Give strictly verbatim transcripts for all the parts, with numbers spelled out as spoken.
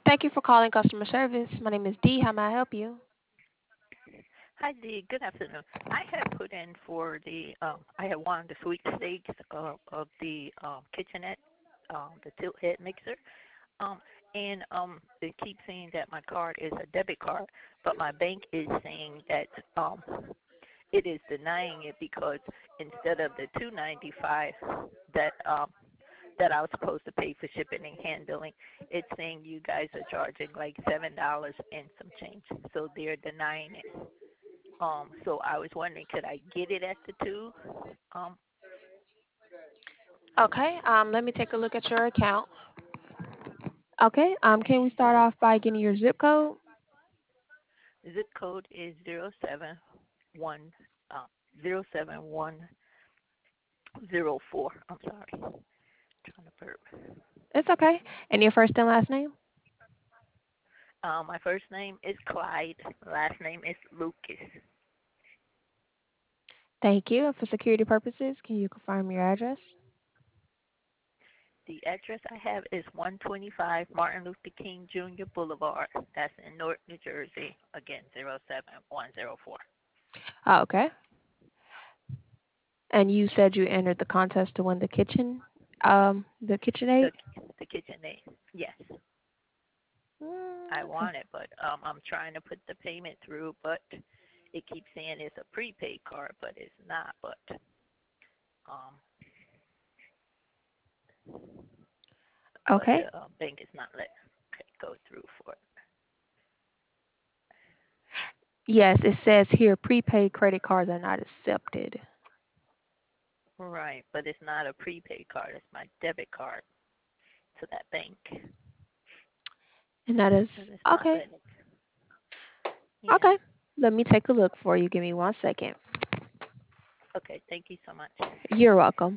Thank you for calling customer service. My name is Dee. How may I help you? Hi, Dee. Good afternoon. I had put in for the, um, I had wanted the sweepstakes of, of the um, kitchenette, um, the tilt head mixer. Um, and um, it keeps saying that my card is a debit card, but my bank is saying that um, it is denying it because instead of the two ninety-five that um, that I was supposed to pay for shipping and handling, it's saying you guys are charging like seven dollars and some change. So they're denying it. Um, so I was wondering, could I get it at the two? Um, Okay, um, let me take a look at your account. Okay, um, can we start off by getting your zip code? zip code is zero seven one um zero seven one zero four. I'm sorry, trying to burp. It's okay. And your first and last name? Um, my first name is Clyde. Last name is Lucas. Thank you. For security purposes, can you confirm your address? The address I have is one twenty-five Martin Luther King Junior Boulevard. That's in Newark, New Jersey. Again, zero seven one zero four. Oh, okay. And you said you entered the contest to win the kitchen, um, the KitchenAid? The the kitchen name. Yes, Mm, I okay. want it, but um, I'm trying to put the payment through, but it keeps saying it's a prepaid card, but it's not. But um, but Okay. the uh, bank is not letting it go through for it. Yes, it says here prepaid credit cards are not accepted. Right, but it's not a prepaid card. It's my debit card to that bank, And that is and it's not okay. letting it. Yeah. Okay. Let me take a look for you. Give me one second. Okay. Thank you so much. You're welcome.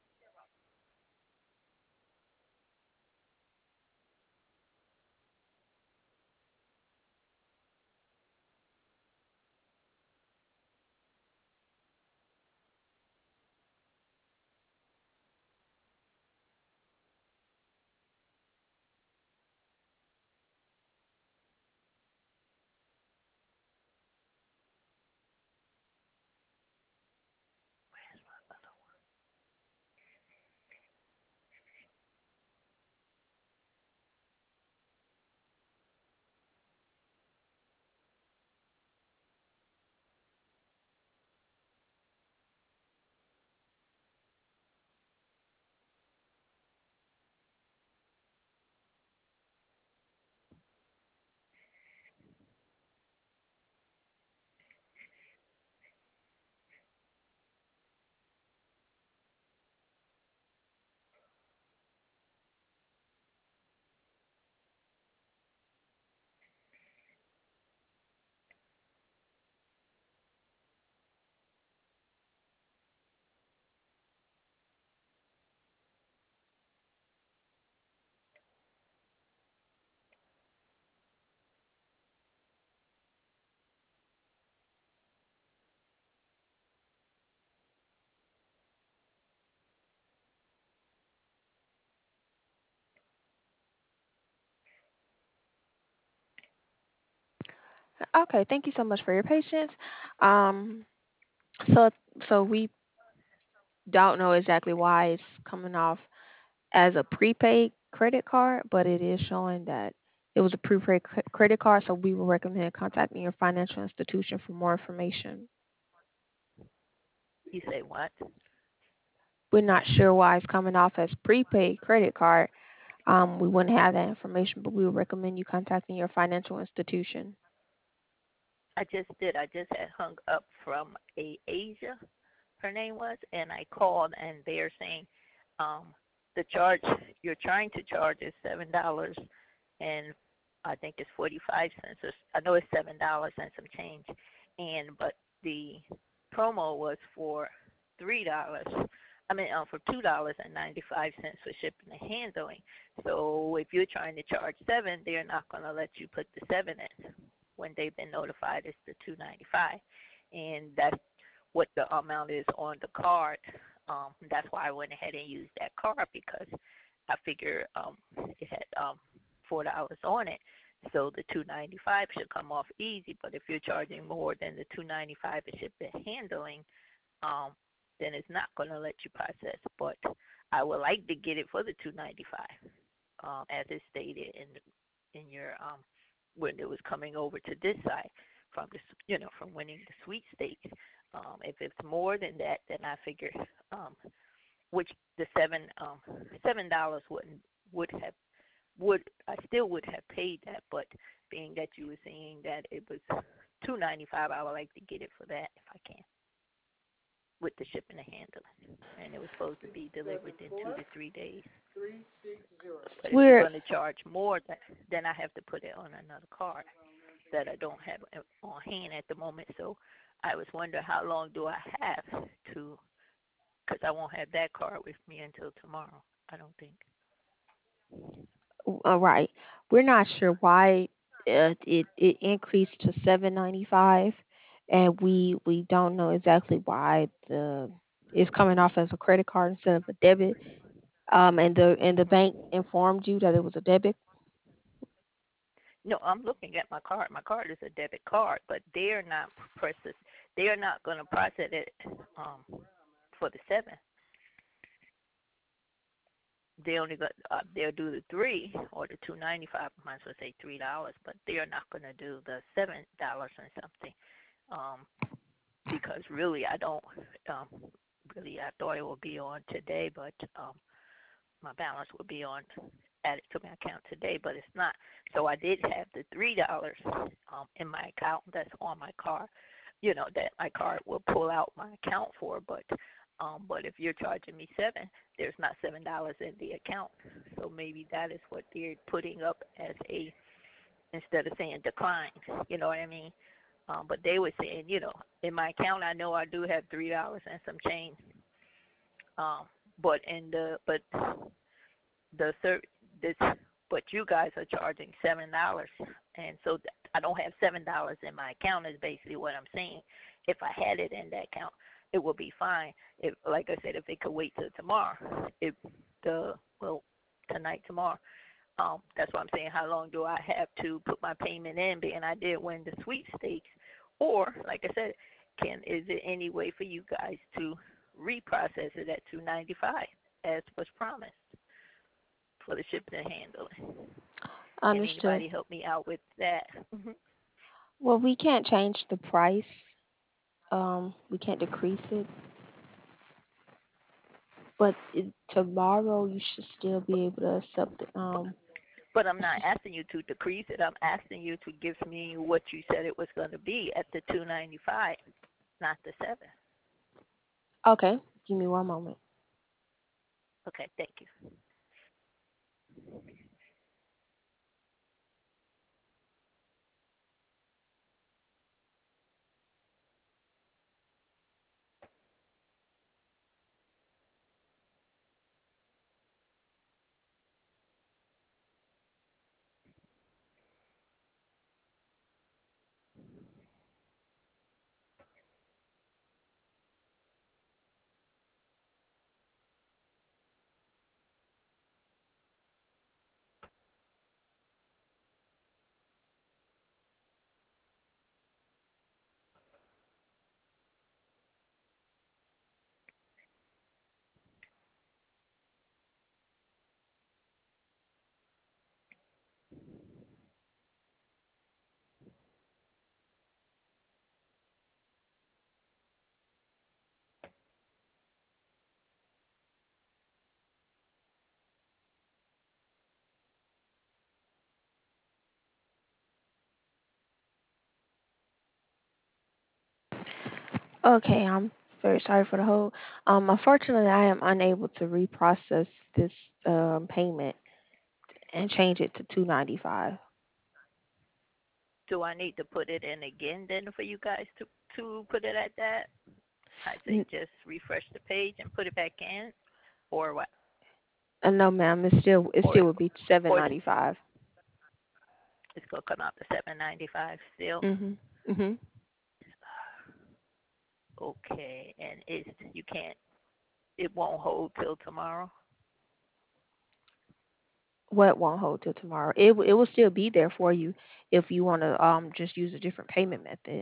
Okay, thank you so much for your patience. Um, so so we don't know exactly why it's coming off as a prepaid credit card, but it is showing that it was a prepaid cre- credit card. So we would recommend contacting your financial institution for more information. You say what? We're not sure why it's coming off as prepaid credit card. Um, we wouldn't have that information, but we would recommend you contacting your financial institution. I just did. I just had hung up from a Asia, her name was, and I called, and they're saying um, the charge you're trying to charge is seven dollars, and I think it's forty five cents. Or, I know it's seven dollars and some change, and but the promo was for three dollars. I mean, um, for two dollars and ninety five cents for shipping and handling. So if you're trying to charge seven, they're not going to let you put the seven in when they've been notified it's the two ninety five, and that's what the amount is on the card. Um, that's why I went ahead and used that card because I figured um, it had um, four dollars on it. So the two ninety five should come off easy. But if you're charging more than the two ninety five for shipping and handling, um, then it's not going to let you process. But I would like to get it for the two ninety five, um, as it stated in in your um when it was coming over to this side from the you know from winning the sweepstakes. Um, if it's more than that, then I figure um, which the seven um seven dollars wouldn't would have would I still would have paid that, but being that you were saying that it was two ninety five, I would like to get it for that if I can, with the shipping and handling. And it was supposed to be delivered in two to three days. But if you're We're going to charge more, then I have to put it on another card that I don't have on hand at the moment. So I was wondering how long do I have to, because I won't have that card with me until tomorrow, I don't think. uh, right. We're not sure why uh, it it increased to seven ninety five, and we we don't know exactly why the it's coming off as a credit card instead of a debit. Um, and the and the bank Hmm. informed you that it was a debit. No, I'm looking at my card. My card is a debit card, but they're not process. They are not going to process it um, for the seven. They only got uh, they'll do the three or the two ninety five. Might as well say three dollars, but they are not going to do the seven dollars and something. Um, because really, I don't. Um, really, I thought it would be on today, but um, my balance would be on added to my account today, but it's not. So I did have the three dollars um, in my account that's on my card. You know that my card will pull out my account for, but um, but if you're charging me seven, there's not seven dollars in the account. So maybe that is what they're putting up as a instead of saying decline. You know what I mean? Um, but they were saying, you know, in my account, I know I do have three dollars and some change. Um, but in the but the ser- this but you guys are charging seven dollars, and so th- I don't have seven dollars in my account. Is basically what I'm saying. If I had it in that account, it would be fine. If, like I said, if it could wait till tomorrow, if the well tonight tomorrow. Um, that's what I'm saying. How long do I have to put my payment in? Being I did win the sweepstakes, or like I said, can is there any way for you guys to reprocess it at two ninety-five as was promised for the shipping and handling? Can Understood. anybody help me out with that? Hmm. Well, we can't change the price. Um, we can't decrease it, but it, tomorrow you should still be able to accept it. Um, But I'm not asking you to decrease it. I'm asking you to give me what you said it was going to be at the two ninety-five, not the seven. okay, give me one moment. Okay, thank you. Okay, I'm very sorry for the hold. Um, unfortunately, I am unable to reprocess this um, payment and change it to two ninety five. Do I need to put it in again then for you guys to to put it at that? I say just refresh the page and put it back in, or what? Uh, no, ma'am. It still it Or still would be seven or it's, ninety five. it's gonna come out to seven ninety five still. Mhm. Mhm. Okay, and it's you can't. It won't hold till tomorrow. What won't hold till tomorrow? It w- it will still be there for you if you want to um just use a different payment method.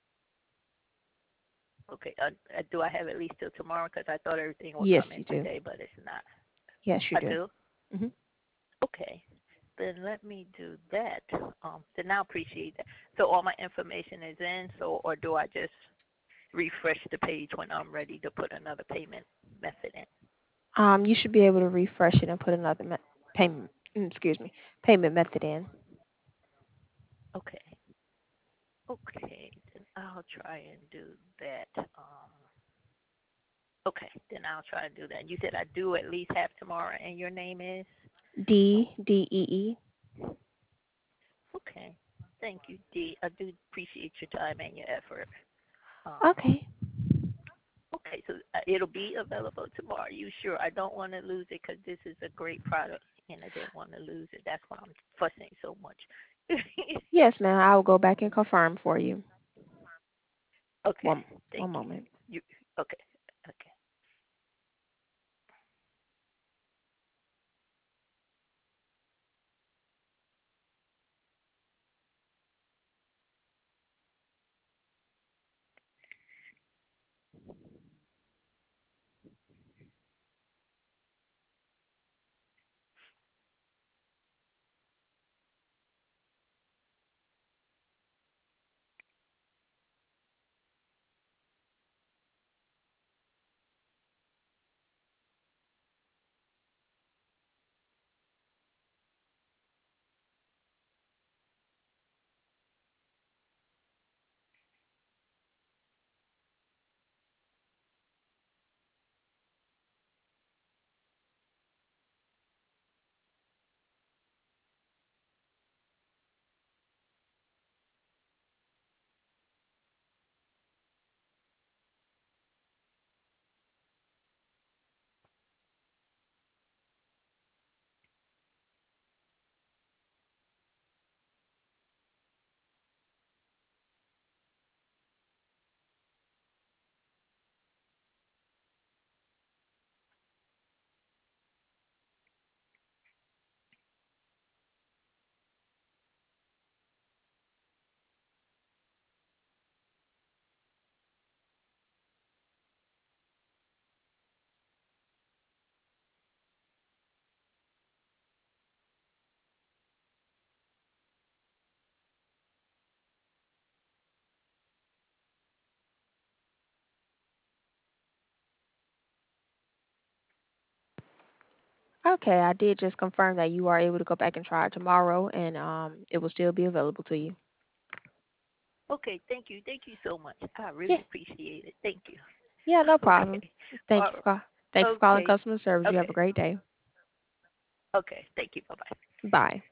Okay. Uh, uh, do I have at least till tomorrow? Because I thought everything would Yes, come you in do. today, but it's not. Yes, you I do. do. hmm Okay. Then let me do that. Um, then I appreciate that. So all my information is in. So, or do I just refresh the page when I'm ready to put another payment method in? Um, you should be able to refresh it and put another me- payment. mm, Excuse me, payment method in. Okay. Okay. Then I'll try and do that. Um, okay. Then I'll try and do that. You said I do at least have tomorrow, and your name is. D D E E. Okay. Thank you, Dee. I do appreciate your time and your effort. Um, Okay. okay, so uh, it'll be available tomorrow. You sure? I don't want to lose it because this is a great product, and I didn't want to lose it. That's why I'm fussing so much. Yes, ma'am. I will go back and confirm for you. Okay, One thank one you. moment. You okay? Okay. Okay, I did just confirm that you are able to go back and try it tomorrow, and um, it will still be available to you. Okay, thank you. Thank you so much. I Yeah, really appreciate it. Thank you. yeah, no problem. Okay. Thank you All for call- thank you for calling okay. customer service. You have a Okay. great day. Okay. Thank you. Bye bye. Bye.